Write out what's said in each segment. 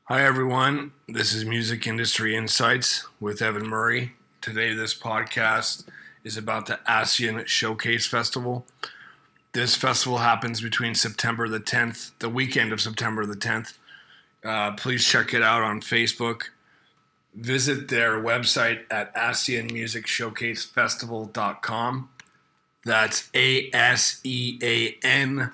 Hi, everyone. This is Music Industry Insights with Evan Murray. Today, this podcast is about the ASEAN Showcase Festival. This festival happens between September the 10th, the weekend of September the 10th. Please check it out on Facebook. Visit their website at ASEANMusicShowcaseFestival.com. That's ASEAN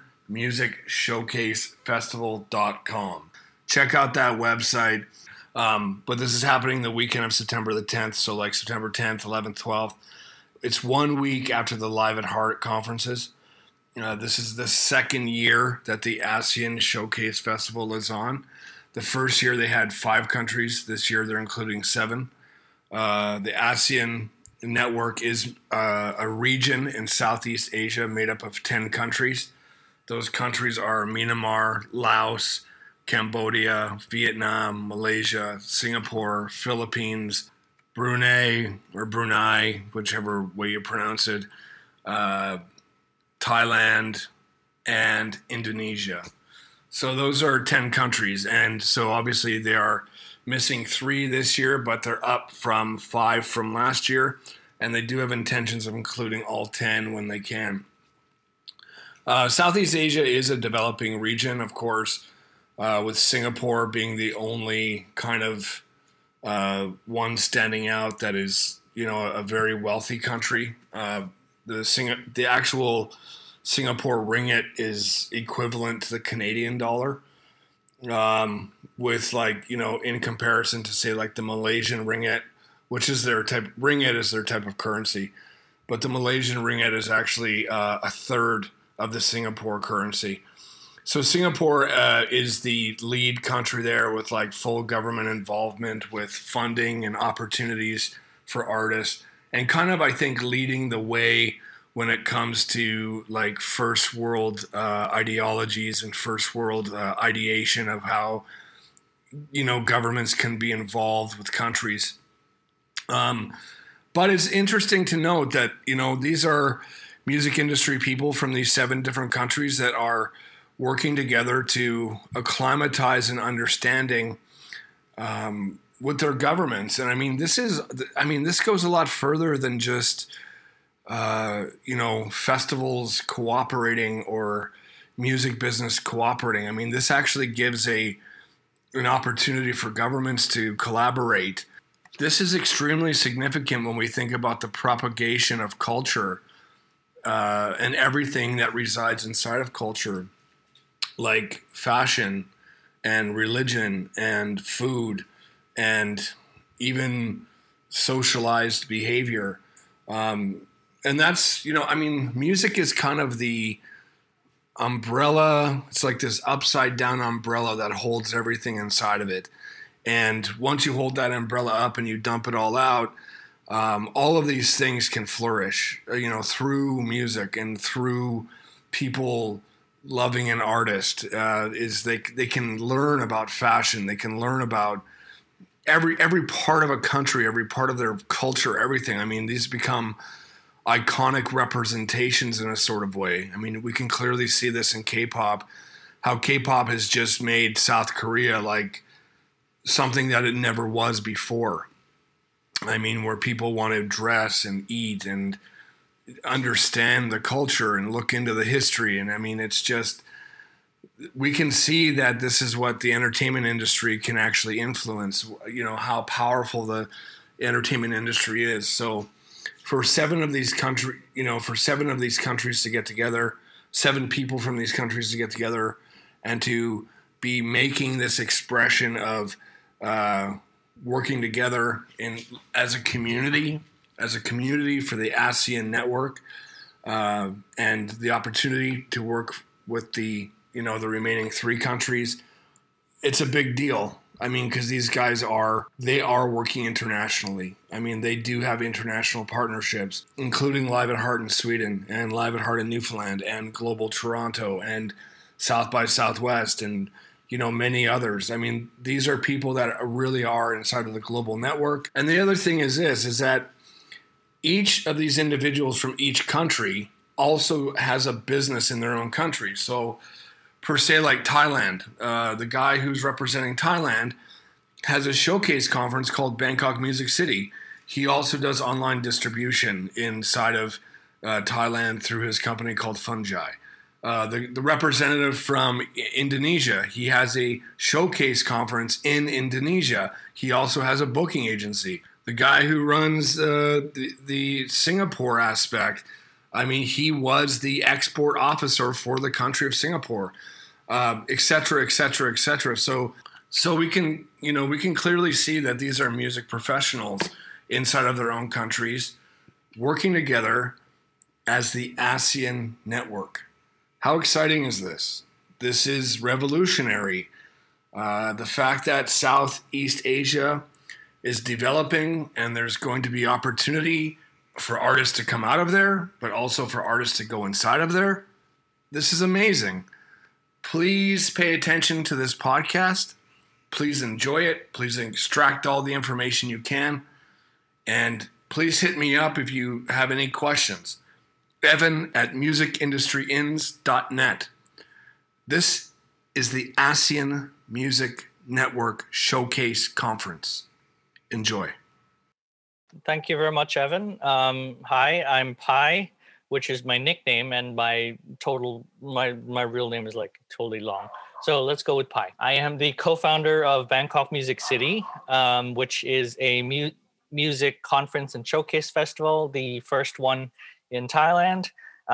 MusicShowcaseFestival.com. Check out that website. But this is happening the weekend of September the 10th, so like September 10th, 11th, 12th. It's 1 week after the Live at Heart conferences. This is the second year that the ASEAN Showcase Festival is on. The first year they had 5 countries. This year they're including 7. The ASEAN network is a region in Southeast Asia made up of 10 countries. Those countries are Myanmar, Laos, Cambodia, Vietnam, Malaysia, Singapore, Philippines, Brunei, whichever way you pronounce it, Thailand, and Indonesia. So those are 10 countries. And so obviously they are missing 3 this year, but they're up from 5 from last year. And they do have intentions of including all 10 when they can. Southeast Asia is a developing region, of course, with Singapore being the only kind of one standing out that is, a very wealthy country. The actual Singapore ringgit is equivalent to the Canadian dollar, with in comparison to say like the Malaysian ringgit, which is their type of currency, but the Malaysian ringgit is actually a third of the Singapore currency. So Singapore is the lead country there with like full government involvement with funding and opportunities for artists, and kind of, I think, leading the way when it comes to like first world ideologies and first world ideation of how, governments can be involved with countries. But it's interesting to note that, these are music industry people from these 7 different countries that are working together to acclimatize an understanding with their governments. And this goes a lot further than just, festivals cooperating or music business cooperating. This actually gives an opportunity for governments to collaborate. This is extremely significant when we think about the propagation of culture and everything that resides inside of culture, like fashion and religion and food and even socialized behavior. And that's, music is kind of the umbrella. It's like this upside down umbrella that holds everything inside of it. And once you hold that umbrella up and you dump it all out, all of these things can flourish, through music and through people loving an artist. They can learn about fashion. They can learn about every part of a country, every part of their culture, everything. These become iconic representations in a sort of way. We can clearly see this in K-pop, how K-pop has just made South Korea like something that it never was before. Where people want to dress and eat and understand the culture and look into the history. And it's just, we can see that this is what the entertainment industry can actually influence, how powerful the entertainment industry is. So for 7 of these countries to get together, 7 people from these countries to get together and to be making this expression of working together as a community for the ASEAN network, and the opportunity to work with the remaining 3 countries. It's a big deal. Because these guys are working internationally. They do have international partnerships, including Live at Heart in Sweden and Live at Heart in Newfoundland and Global Toronto and South by Southwest and many others. These are people that really are inside of the global network. And the other thing is that each of these individuals from each country also has a business in their own country. So per se like Thailand. The guy who's representing Thailand has a showcase conference called Bangkok Music City. He also does online distribution inside of Thailand through his company called Fungi. The representative from Indonesia, he has a showcase conference in Indonesia. He also has a booking agency. The guy who runs the Singapore aspect, I mean, he was the export officer for the country of Singapore, et cetera, et cetera, et cetera. So we can clearly see that these are music professionals inside of their own countries working together as the ASEAN network. How exciting is this? This is revolutionary. The fact that Southeast Asia is developing and there's going to be opportunity for artists to come out of there, but also for artists to go inside of there. This is amazing. Please pay attention to this podcast. Please enjoy it. Please extract all the information you can. And please hit me up if you have any questions. Evan@musicindustryins.net. This is the ASEAN Music Network Showcase Conference. Enjoy. Thank you very much, Evan. Hi, I'm Pi, which is my nickname, and my real name is like totally long. So let's go with Pi. I am the co-founder of Bangkok Music City, which is a music conference and showcase festival, the first one in Thailand.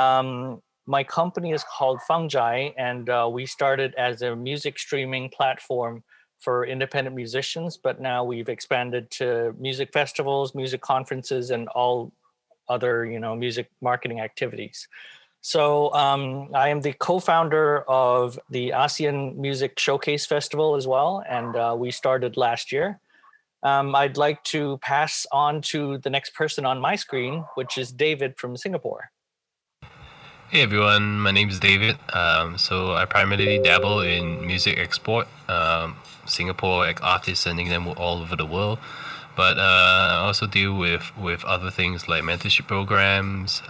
My company is called Fungi, and we started as a music streaming platform for independent musicians, but now we've expanded to music festivals, music conferences, and all other, music marketing activities. So I am the co-founder of the ASEAN Music Showcase Festival as well, and we started last year. I'd like to pass on to the next person on my screen, which is David from Singapore. Hey everyone, my name is David. So I primarily dabble in music export. Singapore artists, sending them all over the world. But I also deal with other things like mentorship programs,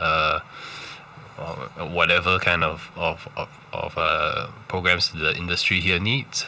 whatever kind of programs the industry here needs.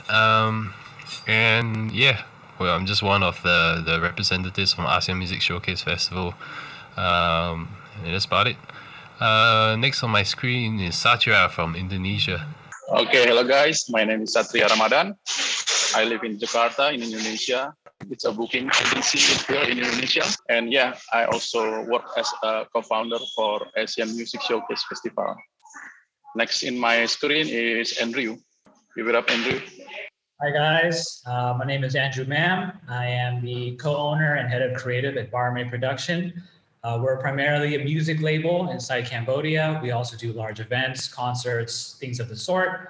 And yeah, well, I'm just one of the representatives from ASEAN Music Showcase Festival. And that's about it. Next on my screen is Satya from Indonesia. Okay, hello guys. My name is Satria Ramadan. I live in Jakarta in Indonesia. It's a booking agency here in Indonesia. And yeah, I also work as a co-founder for Asian Music Showcase Festival. Next in my screen is Andrew. Give it up, Andrew. Hi guys, my name is Andrew Mam. I am the co-owner and head of creative at Barmay Production. We're primarily a music label inside Cambodia. We also do large events, concerts, things of the sort.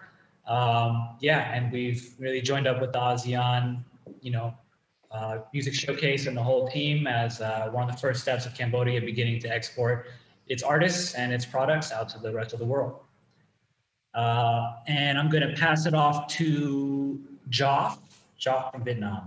And we've really joined up with the ASEAN, music showcase and the whole team as one of the first steps of Cambodia beginning to export its artists and its products out to the rest of the world. And I'm going to pass it off to Joff from Vietnam.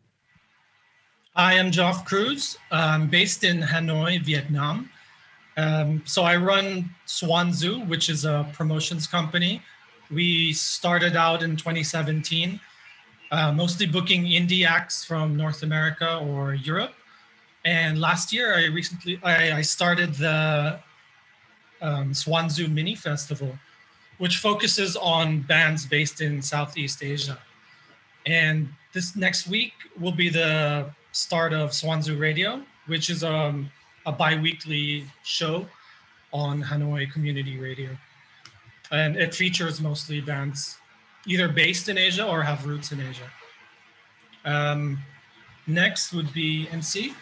I am Joff Cruz. I'm based in Hanoi, Vietnam. So I run Swan Zoo, which is a promotions company. We started out in 2017, mostly booking indie acts from North America or Europe. And last year, I started the Swan Zoo Mini Festival, which focuses on bands based in Southeast Asia. And this next week will be the start of Swan Zoo Radio, which is a bi-weekly show on Hanoi Community Radio. And it features mostly bands either based in Asia or have roots in Asia. Next would be MC.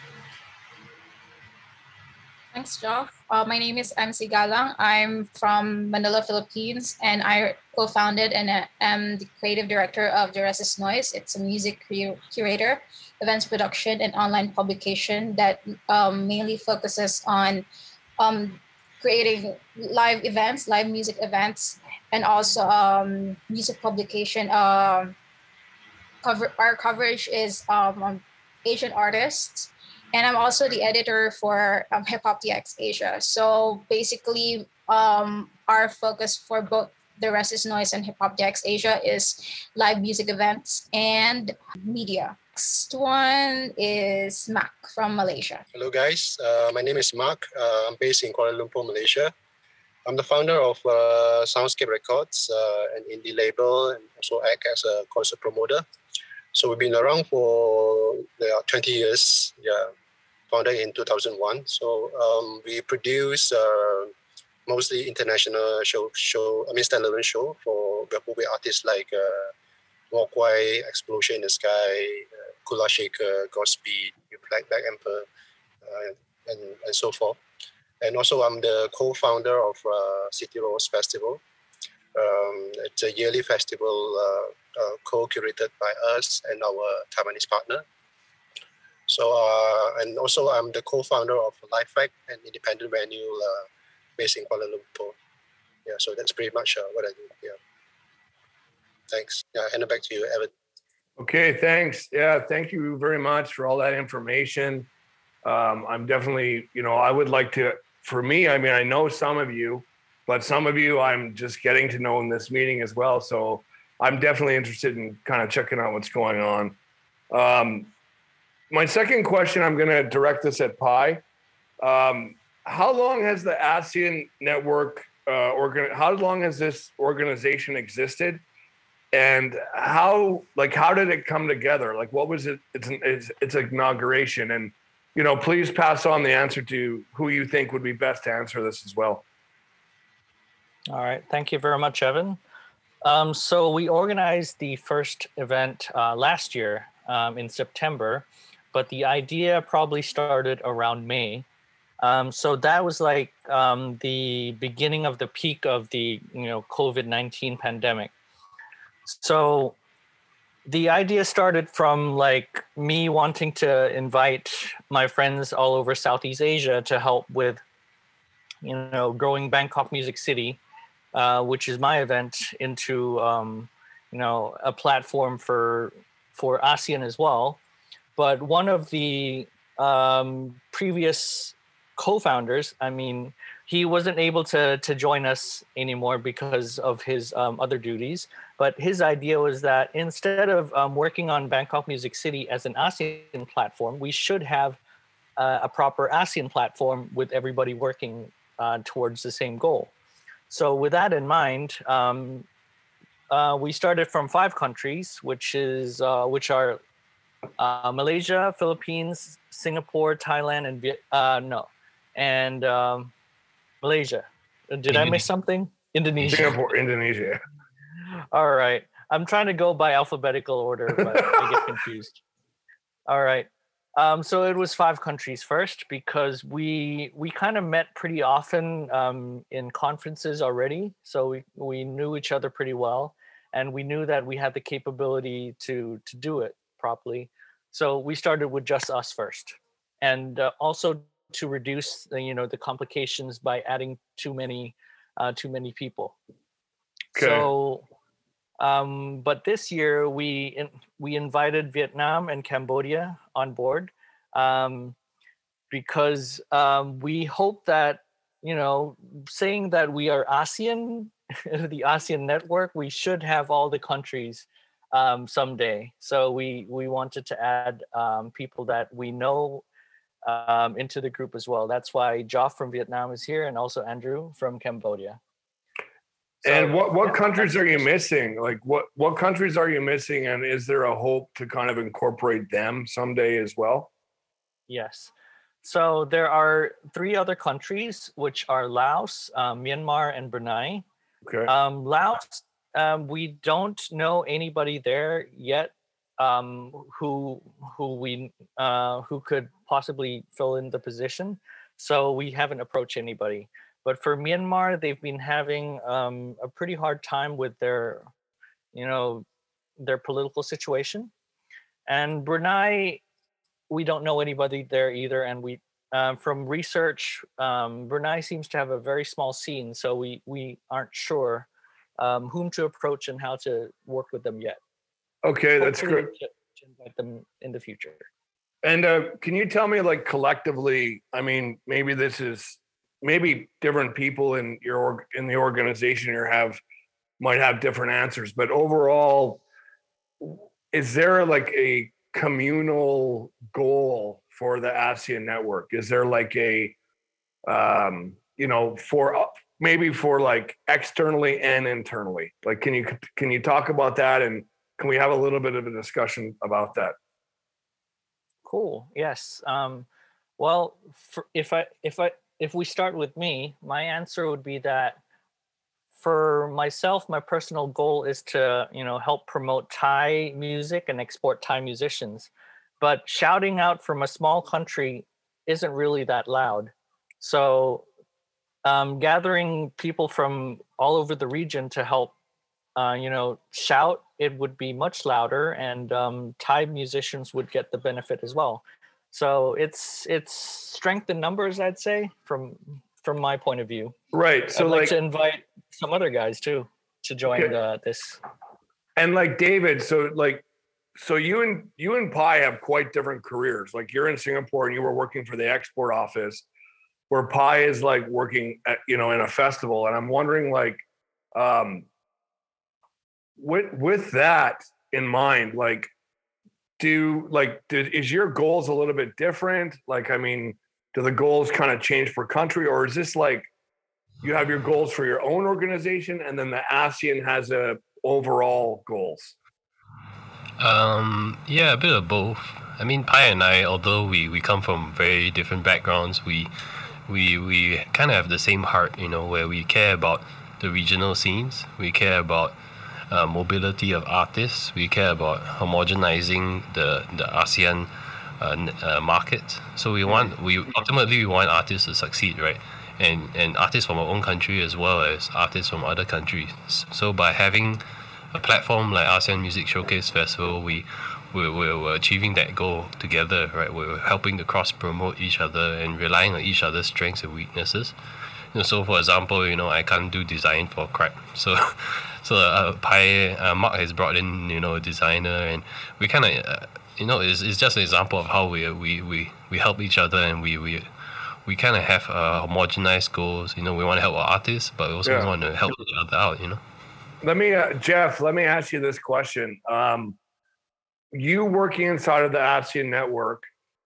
Thanks, Joff. My name is MC Galang. I'm from Manila, Philippines, and I co-founded and am the creative director of The Rest Is Noise. It's a music curator, events production, and online publication that mainly focuses on creating live events, live music events, and also music publication. Our coverage is on Asian artists. And I'm also the editor for Hip Hop DX Asia. So basically, our focus for both The Rest is Noise and Hip Hop DX Asia is live music events and media. Next one is Mark from Malaysia. Hello guys, my name is Mark. I'm based in Kuala Lumpur, Malaysia. I'm the founder of Soundscape Records, an indie label, and also act as a concert promoter. So we've been around for 20 years. Founded in 2001. So we produce mostly international standalone show for movie artists like Walkway, Explosion in the Sky, Kula Shaker, Godspeed, Black Emperor, and so forth. And also I'm the co-founder of City Rose Festival. It's a yearly festival co-curated by us and our Taiwanese partner. So, and also I'm the co-founder of Lifehack, an independent venue based in Kuala Lumpur. Yeah, so that's pretty much what I do. Yeah. Thanks. Yeah, hand it back to you, Evan. Okay, thanks. Yeah, thank you very much for all that information. I'm definitely, I would like to, for me, I mean, I know some of you, but some of you I'm just getting to know in this meeting as well. So I'm definitely interested in kind of checking out what's going on. My second question, I'm going to direct this at Pi. How long has the ASEAN network, how long has this organization existed? And how did it come together? Like, what was its inauguration? And, please pass on the answer to who you think would be best to answer this as well. All right. Thank you very much, Evan. So we organized the first event last year in September, but the idea probably started around May. So that was like the beginning of the peak of the COVID-19 pandemic. So the idea started from like me wanting to invite my friends all over Southeast Asia to help with growing Bangkok Music City, which is my event, into a platform for ASEAN as well. But one of the previous co-founders, he wasn't able to join us anymore because of his other duties. But his idea was that instead of working on Bangkok Music City as an ASEAN platform, we should have a proper ASEAN platform with everybody working towards the same goal. So with that in mind, we started from 5 countries, which are Malaysia, Philippines, Singapore, Thailand, and Malaysia. Did I miss something? Indonesia. Singapore, Indonesia. All right. I'm trying to go by alphabetical order, but I get confused. All right. So it was 5 countries first because we kind of met pretty often in conferences already. So we knew each other pretty well, and we knew that we had the capability to do it properly. So we started with just us first, and also to reduce the complications by adding too many people. Okay. So, but this year we invited Vietnam and Cambodia on board because we hope that saying that we are ASEAN, the ASEAN network, we should have all the countries someday. So we wanted to add people that we know into the group as well. That's why Joff from Vietnam is here, and also Andrew from Cambodia. So, and what countries are you missing? Like what countries are you missing? And is there a hope to kind of incorporate them someday as well? Yes. So there are 3 other countries, which are Laos, Myanmar, and Brunei. Okay. Laos, we don't know anybody there yet who could possibly fill in the position. So we haven't approached anybody. But for Myanmar, they've been having a pretty hard time with their political situation. And Brunei, we don't know anybody there either. And we, from research, Brunei seems to have a very small scene. So we aren't sure whom to approach and how to work with them yet. Okay, that's great. To invite them in the future. And can you tell me, like, collectively, maybe different people in the organization here have might have different answers, but overall, is there like a communal goal for the ASEAN network? Is there like a, for maybe for like externally and internally? Like, can you talk about that, and can we have a little bit of a discussion about that? Cool. Yes. Well, if we start with me, my answer would be that for myself, my personal goal is to, help promote Thai music and export Thai musicians. But shouting out from a small country isn't really that loud. So gathering people from all over the region to help, shout, it would be much louder, and Thai musicians would get the benefit as well. So it's strength in numbers, I'd say, from my point of view. Right. So I'd like to invite some other guys too to join this. And like David, so you and Pi have quite different careers. Like, you're in Singapore and you were working for the export office, where Pi is like working at, in a festival. And I'm wondering, like, with that in mind, like, is your goals a little bit different? Like, I mean, do the goals kind of change per country, or is this like you have your goals for your own organization and then the ASEAN has a overall goals? Yeah, a bit of both. I mean, Pi and I, although we come from very different backgrounds, we kind of have the same heart, where we care about the regional scenes, we care about mobility of artists, we care about homogenizing the ASEAN market. So we ultimately want artists to succeed, right? And artists from our own country as well as artists from other countries. So by having a platform like ASEAN Music Showcase Festival, we're achieving that goal together, right? We're helping to cross promote each other and relying on each other's strengths and weaknesses. So for example, I can't do design for crap. So Mark has brought in, a designer, and we kind of, it's just an example of how we help each other, and we kind of have homogenized goals. We want to help our artists, but we also want to help each other out. Let me, Jeff, let me ask you this question. You working inside of the ASEAN network,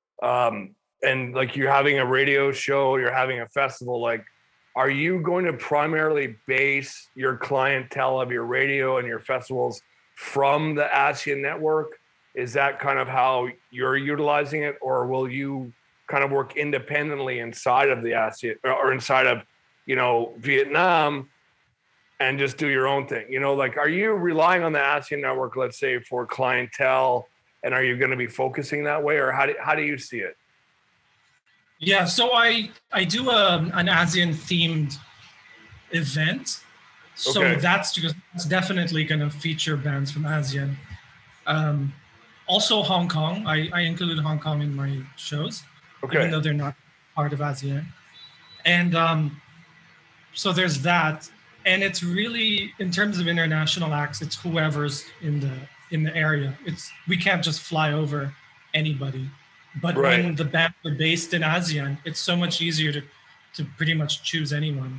and like you're having a radio show, you're having a festival, like, are you going to primarily base your clientele of your radio and your festivals from the ASEAN network? Is that kind of how you're utilizing it, or will you kind of work independently inside of the ASEAN or inside of, Vietnam, and just do your own thing? Like, are you relying on the ASEAN network, let's say, for clientele, and are you going to be focusing that way, or how do you see it? Yeah, so I do an ASEAN themed event. So that's definitely going to feature bands from ASEAN. Also Hong Kong. I included Hong Kong in my shows, even though they're not part of ASEAN. And so there's that. And it's really, in terms of international acts, it's whoever's in the area. We can't just fly over anybody. But when the bands are based in ASEAN, it's so much easier to pretty much choose anyone.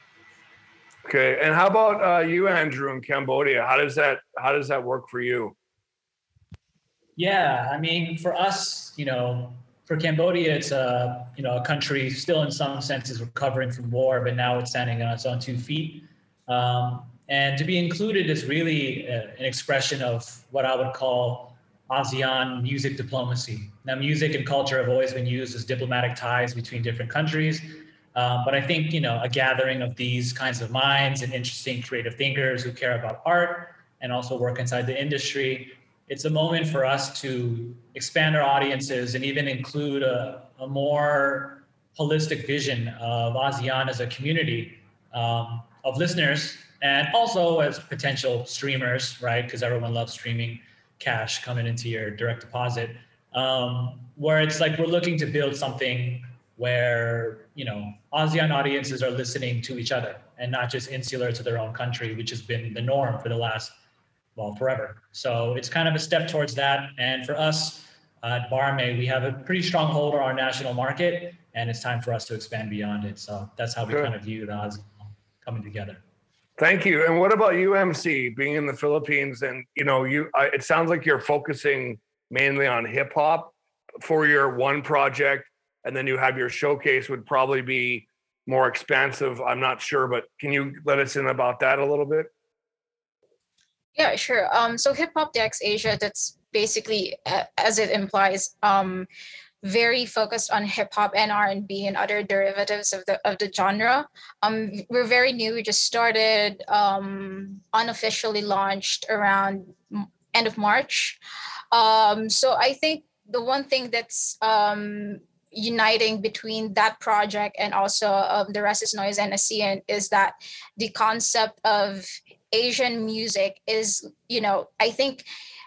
Okay, and how about you, Andrew, in Cambodia? How does that work for you? Yeah, I mean, for us, for Cambodia, it's a country still in some senses recovering from war, but now it's standing on its own 2 feet. And to be included is really an expression of what I would call ASEAN music diplomacy. Now, music and culture have always been used as diplomatic ties between different countries. But I think, a gathering of these kinds of minds and interesting creative thinkers who care about art and also work inside the industry, it's a moment for us to expand our audiences and even include a more holistic vision of ASEAN as a community of listeners, and also as potential streamers, right? Because everyone loves streaming cash coming into your direct deposit, where it's like we're looking to build something where, ASEAN audiences are listening to each other and not just insular to their own country, which has been the norm for the last, forever. So it's kind of a step towards that. And for us at Barmay, we have a pretty strong hold on our national market, and it's time for us to expand beyond it. So that's how we kind of view the ASEAN coming together. Thank you. And what about you, MC, being in the Philippines? And it sounds like you're focusing mainly on hip hop for your one project, and then you have your showcase would probably be more expansive. I'm not sure, but can you let us in about that a little bit? Yeah, sure. So Hip Hop DX Asia, that's basically, as it implies, very focused on hip hop and R&B and other derivatives of the genre. We're very new. We just started, unofficially launched around end of March. So I think the one thing that's uniting between that project and also The Rest Is Noise and ASEAN is that the concept of Asian music is, I think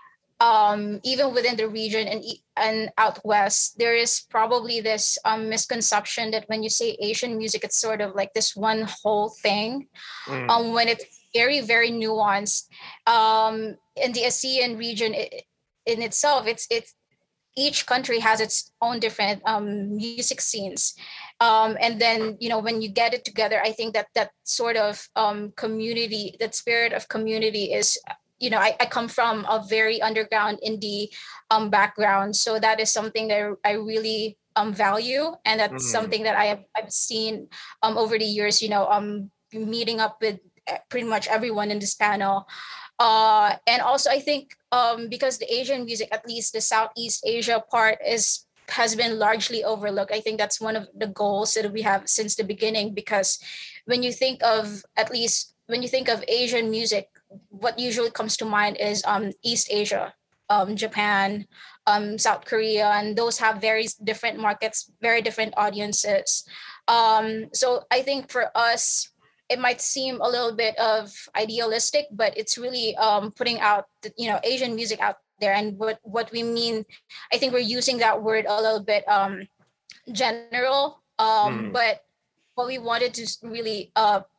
even within the region and out west, there is probably this misconception that when you say Asian music, it's sort of like this one whole thing. When it's very, very nuanced. In the ASEAN region in itself, it's each country has its own different music scenes. And then, when you get it together, I think that sort of community, that spirit of community is, I come from a very underground indie background. So that is something that I really value. And that's something that I've seen over the years, meeting up with pretty much everyone in this panel. And also, I think because the Asian music, at least the Southeast Asia part, has been largely overlooked. I think that's one of the goals that we have since the beginning, because when you think of Asian music, what usually comes to mind is East Asia, Japan, South Korea, and those have very different markets, very different audiences. So I think for us, it might seem a little bit of idealistic, but it's really putting out Asian music out there. And what we mean, I think we're using that word a little bit general, but what we wanted to really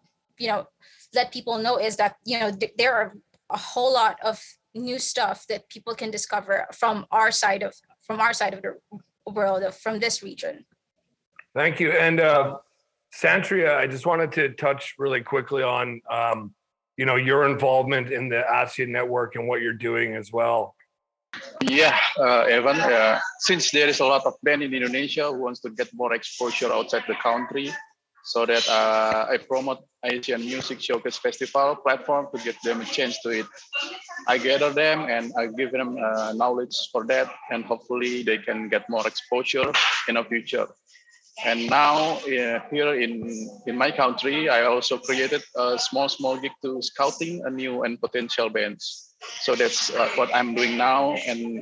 let people know is that there are a whole lot of new stuff that people can discover from our side of the world, from this region. Thank you. And Santria, I just wanted to touch really quickly on your involvement in the ASEAN network and what you're doing as well. Yeah, Evan, since there is a lot of band in Indonesia who wants to get more exposure outside the country, so that I promote Asian Music Showcase Festival platform to give them a chance to it. I gather them and I give them knowledge for that, and hopefully they can get more exposure in the future. And now here in my country, I also created a small gig to scouting a new and potential bands. So that's what I'm doing now, and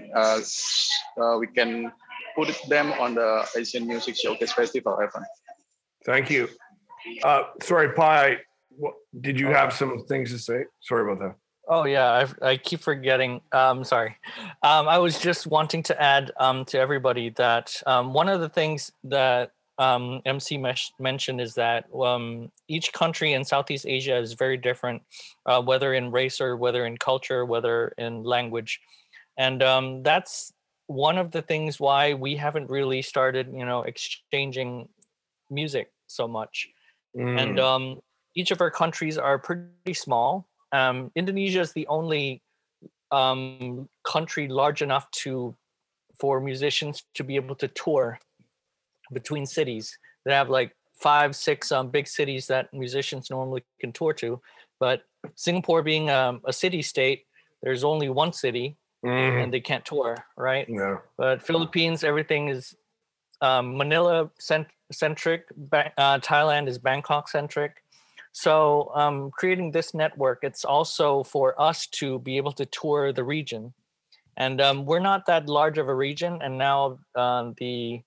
we can put them on the Asian Music Showcase Festival, Evan. Thank you. Sorry, Pi, did you have some things to say? Sorry about that. Oh yeah, I keep forgetting. Sorry. I was just wanting to add to everybody that one of the things that MC mentioned is that each country in Southeast Asia is very different, whether in race or whether in culture, whether in language. And that's one of the things why we haven't really started, exchanging music so much. And each of our countries are pretty small. Indonesia is the only country large enough for musicians to be able to tour between cities. They have like 5-6 big cities that musicians normally can tour to, but Singapore being a city state, there's only one city and they can't tour, right? Yeah. But Philippines, everything is Manila centric. Thailand is Bangkok centric. So creating this network, it's also for us to be able to tour the region. And we're not that large of a region, and now the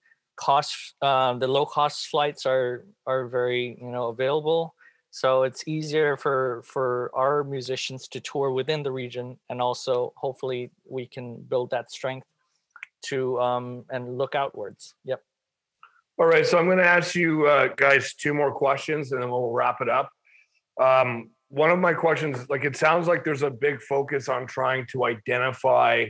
low cost flights are very available, so it's easier for our musicians to tour within the region, and also hopefully we can build that strength to and look outwards. Yep. All right, so I'm going to ask you guys 2 more questions and then we'll wrap it up. One of my questions, it sounds like there's a big focus on trying to identify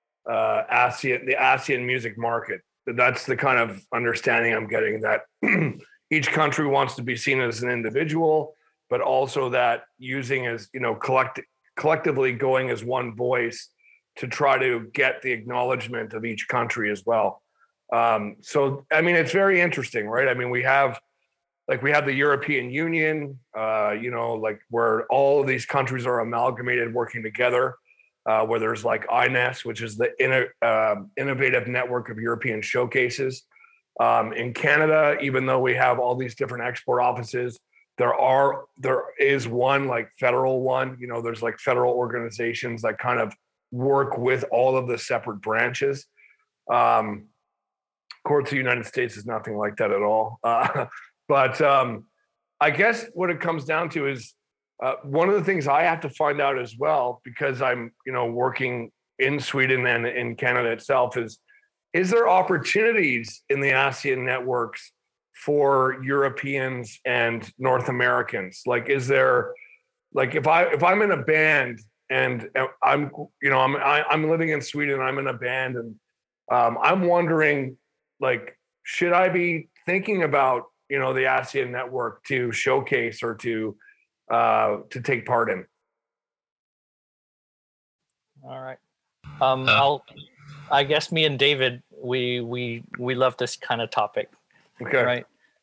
the ASEAN music market. That's the kind of understanding I'm getting, that each country wants to be seen as an individual, but also that using as, collectively going as one voice to try to get the acknowledgement of each country as well. So, I mean, it's very interesting, right? I mean, we have the European Union, where all of these countries are amalgamated working together, where there's like INES, which is the Innovative Network of European Showcases. In Canada, even though we have all these different export offices, there is one like federal one, there's like federal organizations that kind of work with all of the separate branches. Of course, the United States is nothing like that at all. But I guess what it comes down to is one of the things I have to find out as well, because I'm, working in Sweden and in Canada itself, is there opportunities in the ASEAN networks for Europeans and North Americans? Like, is there, like, if I'm in a band and I'm living in Sweden, I'm in a band, and I'm wondering, like, should I be thinking about, the ASEAN network to showcase or to take part in? All right. I guess me and David, we love this kind of topic. Okay. Right.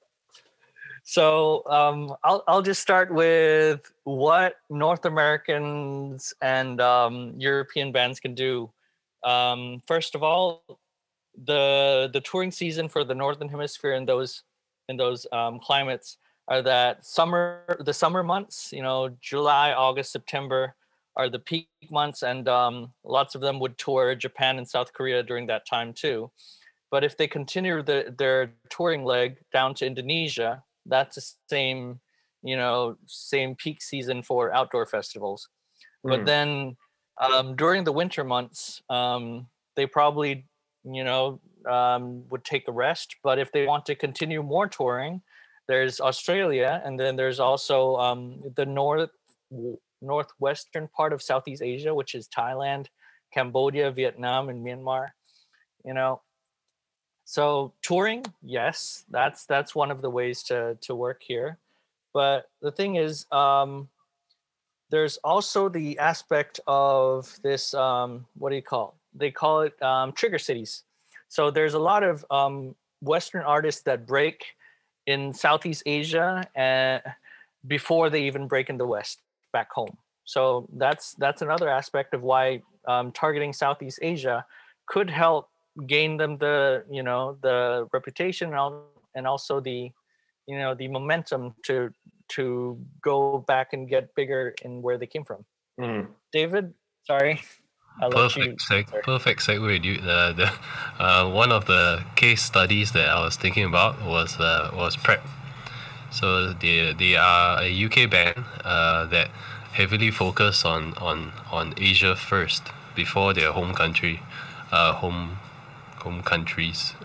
So I'll just start with what North Americans and European bands can do. First of all, the touring season for the Northern Hemisphere in those climates are the summer months. July, August, September are the peak months, and lots of them would tour Japan and South Korea during that time too. But if they continue their touring leg down to Indonesia, that's the same peak season for outdoor festivals. But then during the winter months, they probably, would take a rest. But if they want to continue more touring, there's Australia, and then there's also the northwestern part of Southeast Asia, which is Thailand, Cambodia, Vietnam, and Myanmar. So touring, yes, that's one of the ways to work here. But the thing is, there's also the aspect of this, what do you call it? They call it trigger cities. So there's a lot of Western artists that break in Southeast Asia before they even break in the West back home. So that's another aspect of why targeting Southeast Asia could help gain them the reputation and also the momentum to go back and get bigger in where they came from. David, sorry. Perfect segue, dude. One of the case studies that I was thinking about was Prep. So they are a UK band that heavily focus on Asia first before their home country, home countries.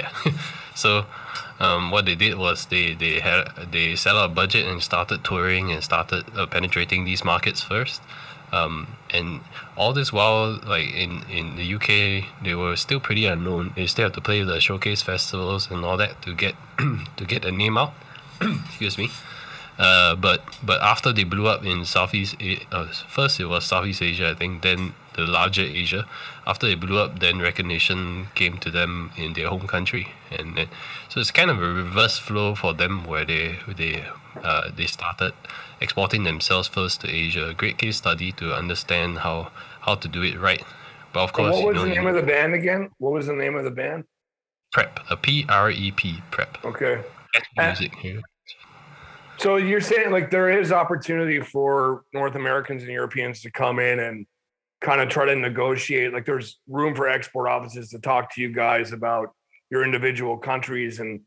So what they did was they set out a budget and started touring and started penetrating these markets first. And all this while, like in the UK, they were still pretty unknown. They still have to play the showcase festivals and all that to get a name out. Excuse me. But after they blew up in Southeast, first it was Southeast Asia, I think. Then the larger Asia. After they blew up, then recognition came to them in their home country, and then, so it's kind of a reverse flow for them where they started exporting themselves first to Asia. A great case study to understand how to do it right. But of course, what was the name of the band again? What was the name of the band? Prep, PREP, Prep. Okay. Music here. So you're saying like there is opportunity for North Americans and Europeans to come in and kind of try to negotiate. Like there's room for export offices to talk to you guys about your individual countries and,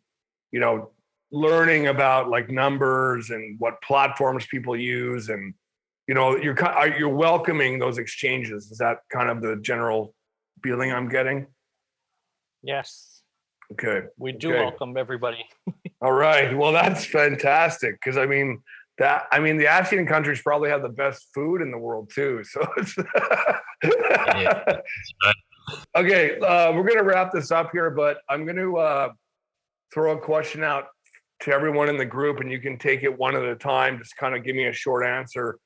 learning about like numbers and what platforms people use. And, you're welcoming those exchanges. Is that kind of the general feeling I'm getting? Yes. Okay. We do welcome everybody. All right. Well, that's fantastic. Because the ASEAN countries probably have the best food in the world too. So it's Yeah, that's right. Okay. We're going to wrap this up here, but I'm going to throw a question out to everyone in the group, and you can take it one at a time. Just kind of give me a short answer.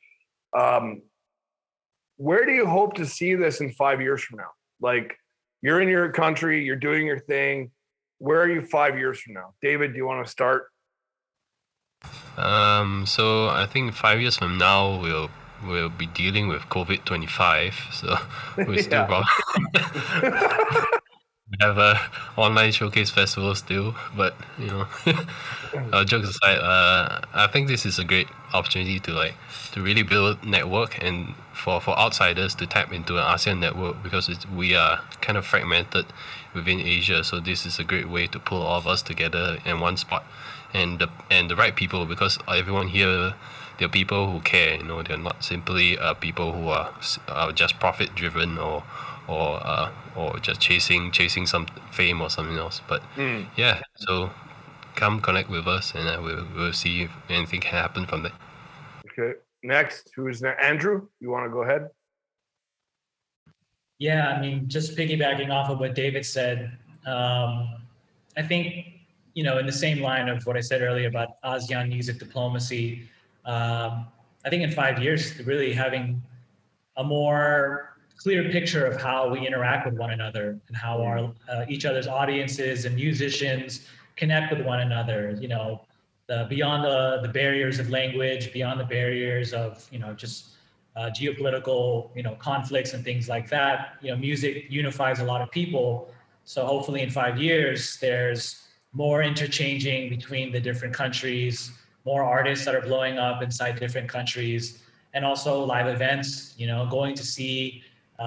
Where do you hope to see this in 5 years from now? Like, you're in your country, you're doing your thing. Where are you 5 years from now? David, do you want to start? So I think 5 years from now we'll be dealing with COVID-25. So we still we have a online showcase festival still, but jokes aside, I think this is a great opportunity to really build network and for outsiders to tap into an ASEAN network, because we are kind of fragmented within Asia. So this is a great way to pull all of us together in one spot, and the right people, because everyone here, they're people who care. They're not simply people who are just profit driven or just chasing some fame or something else. But so come connect with us, and we'll see if anything can happen from there. Okay. Next, who's there? Andrew, you want to go ahead? Yeah, I mean, just piggybacking off of what David said, I think, in the same line of what I said earlier about ASEAN music diplomacy, I think in 5 years, really having a more clear picture of how we interact with one another and how our each other's audiences and musicians connect with one another, beyond the barriers of language, beyond the barriers of, just geopolitical, conflicts and things like that. Music unifies a lot of people. So hopefully in 5 years, there's more interchanging between the different countries, more artists that are blowing up inside different countries, and also live events, going to see,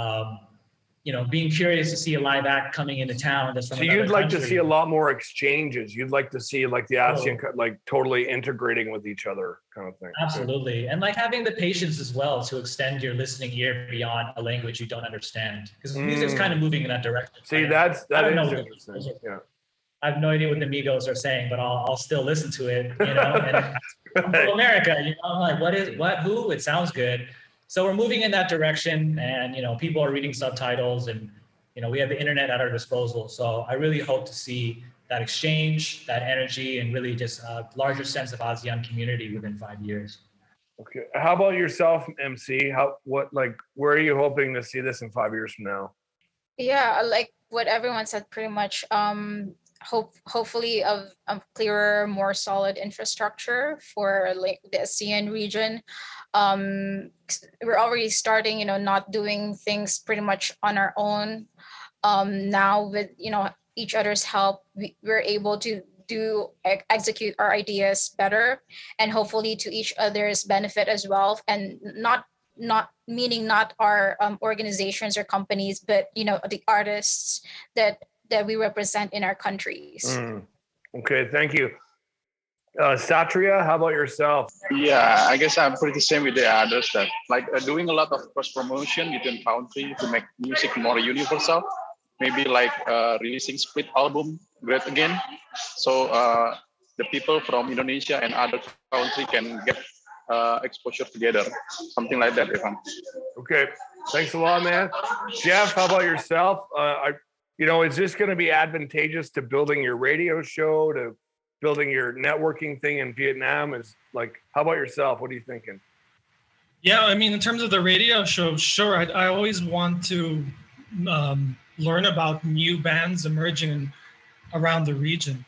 being curious to see a live act coming into town. That's from so you'd like to see a lot more exchanges. You'd like to see the ASEAN totally integrating with each other kind of thing. Absolutely. And having the patience as well to extend your listening ear beyond a language you don't understand, because music's kind of moving in that direction. See, that is interesting. Yeah. I have no idea what the Migos are saying, but I'll still listen to it, And I'm from America, I'm like, who? It sounds good. So we're moving in that direction, and people are reading subtitles, and we have the internet at our disposal. So I really hope to see that exchange, that energy, and really just a larger sense of ASEAN community within 5 years. Okay. How about yourself, MC? Where are you hoping to see this in 5 years from now? Yeah, like what everyone said, pretty much. Hopefully of clearer, more solid infrastructure for the ASEAN region. We're already starting, not doing things pretty much on our own. Now with, each other's help, we're able to execute our ideas better, and hopefully to each other's benefit as well. And not meaning not our organizations or companies, but, the artists that we represent in our countries. Okay, thank you. Satria, how about yourself? Yeah, I guess I'm pretty same with the others, that doing a lot of cross promotion within country to make music more universal. Maybe releasing split album, Great Again. So the people from Indonesia and other country can get exposure together. Something like that, Evan. Okay, thanks a lot, man. Jeff, how about yourself? Is this going to be advantageous to building your radio show, to building your networking thing in Vietnam? How about yourself? What are you thinking? Yeah, I mean, in terms of the radio show, sure. I always want to learn about new bands emerging around the region.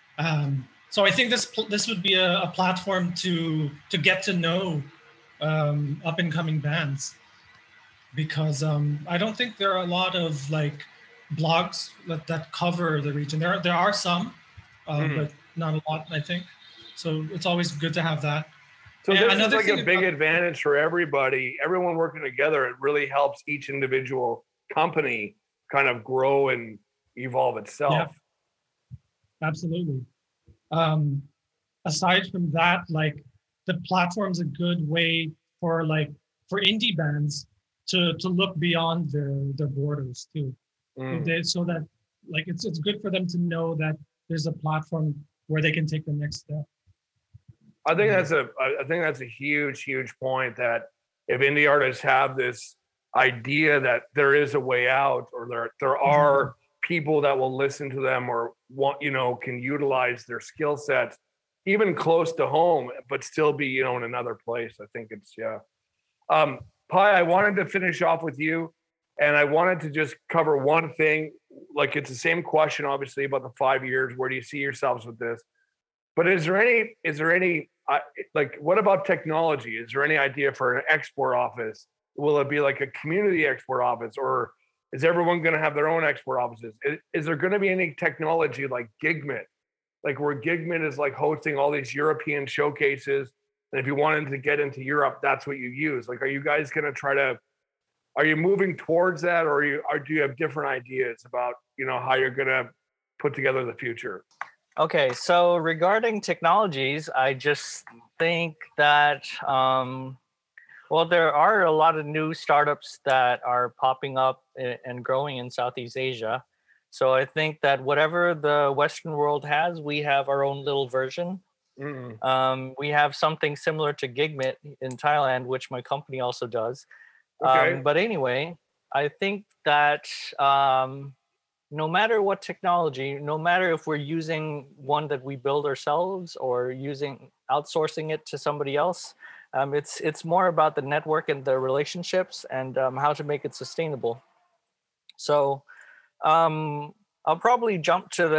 So I think this would be a platform to get to know up and coming bands, because I don't think there are a lot of blogs that cover the region. There are some, but not a lot, I think. So it's always good to have that. So this is a big advantage for everybody. Everyone working together, it really helps each individual company kind of grow and evolve itself. Yeah, absolutely. Aside from that, the platform's a good way for indie bands to look beyond their borders too. So that it's good for them to know that there's a platform where they can take the next step. I think that's a huge point, that if indie artists have this idea that there is a way out, or there are people that will listen to them or can utilize their skill sets, even close to home, but still be, in another place. I think it's, yeah. Pi, I wanted to finish off with you, and I wanted to just cover one thing. Like, it's the same question, obviously, about the 5 years. Where do you see yourselves with this? But is there any, like, what about technology? Is there any idea for an export office? Will it be like a community export office, or is everyone going to have their own export offices? Is there going to be any technology like Gigment, like where Gigment is like hosting all these European showcases? And if you wanted to get into Europe, that's what you use. Like, are you guys going to are you moving towards that, or do you have different ideas about, how you're going to put together the future? Okay, so regarding technologies, I just think that, there are a lot of new startups that are popping up and growing in Southeast Asia. So I think that whatever the Western world has, we have our own little version. We have something similar to Gigment in Thailand, which my company also does. Okay. But anyway, I think that no matter what technology, no matter if we're using one that we build ourselves or outsourcing it to somebody else, it's more about the network and the relationships and how to make it sustainable. So I'll probably jump to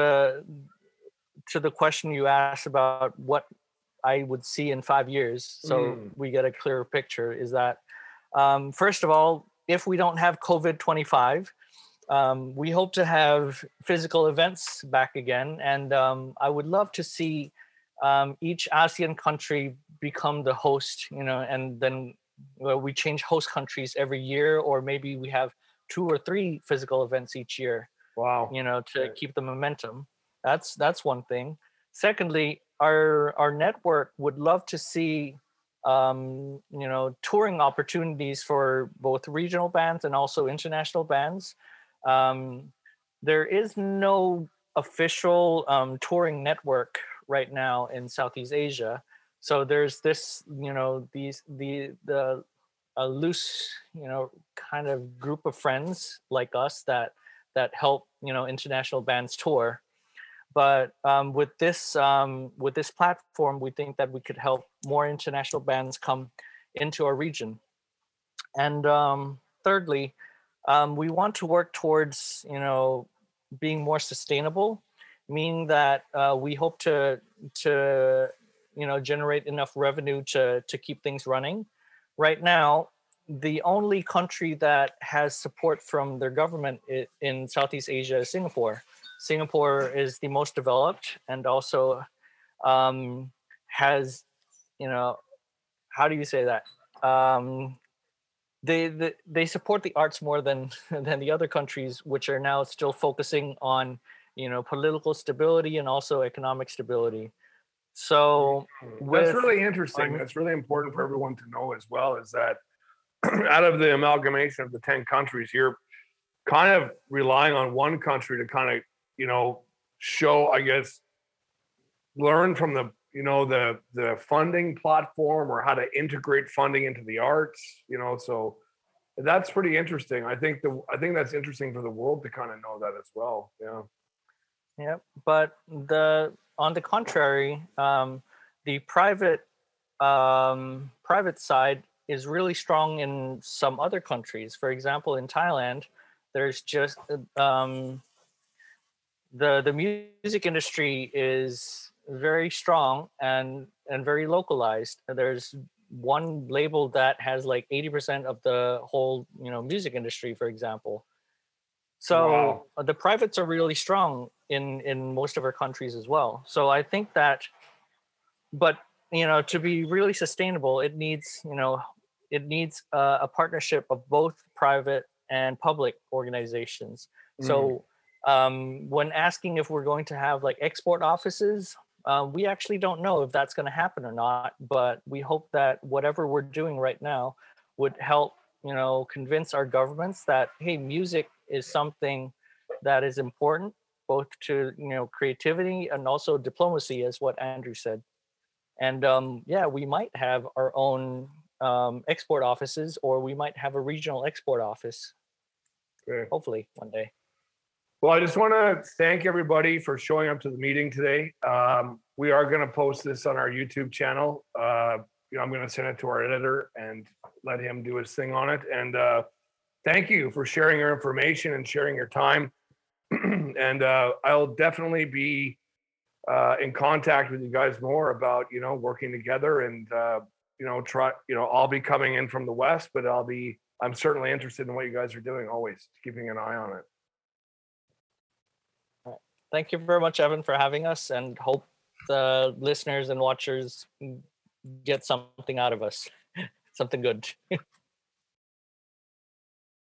the question you asked about what I would see in 5 years, so we get a clearer picture. Is that first of all, if we don't have COVID-25, we hope to have physical events back again, and I would love to see each ASEAN country become the host, and then we change host countries every year, or maybe we have 2 or 3 physical events each year. Wow. To keep the momentum. That's one thing. Secondly, our network would love to see touring opportunities for both regional bands and also international bands. There is no official touring network right now in Southeast Asia. So there's this, a loose, kind of group of friends like us that help, international bands tour. But with this platform, we think that we could help more international bands come into our region. And thirdly, we want to work towards, being more sustainable, meaning that we hope to generate enough revenue to keep things running. Right now, the only country that has support from their government in Southeast Asia is Singapore. Singapore is the most developed, and also has, how do you say that? They support the arts more than the other countries, which are now still focusing on, political stability and also economic stability. So that's really interesting. That's really important for everyone to know as well, is that out of the amalgamation of the 10 countries, you're kind of relying on one country to kind of, show, I guess, learn from the funding platform, or how to integrate funding into the arts, so that's pretty interesting. I think that's interesting for the world to kind of know that as well. Yeah. Yeah. But on the contrary, the private side is really strong in some other countries. For example, in Thailand, there's just the music industry is very strong and very localized. There's one label that has like 80% of the whole, music industry, for example. So the privates are really strong in most of our countries as well. So I think that, but to be really sustainable, it needs a partnership of both private and public organizations. So when asking if we're going to have like export offices, we actually don't know if that's going to happen or not, but we hope that whatever we're doing right now would help, convince our governments that, hey, music is something that is important, both to, creativity and also diplomacy, as what Andrew said. And we might have our own export offices, or we might have a regional export office. Okay. Hopefully one day. Well, I just want to thank everybody for showing up to the meeting today. We are going to post this on our YouTube channel. I'm going to send it to our editor and let him do his thing on it. And thank you for sharing your information and sharing your time. And I'll definitely be in contact with you guys more about, working together and, I'll be coming in from the West, but I'm certainly interested in what you guys are doing, always keeping an eye on it. Thank you very much, Evan, for having us, and hope the listeners and watchers get something out of us, something good.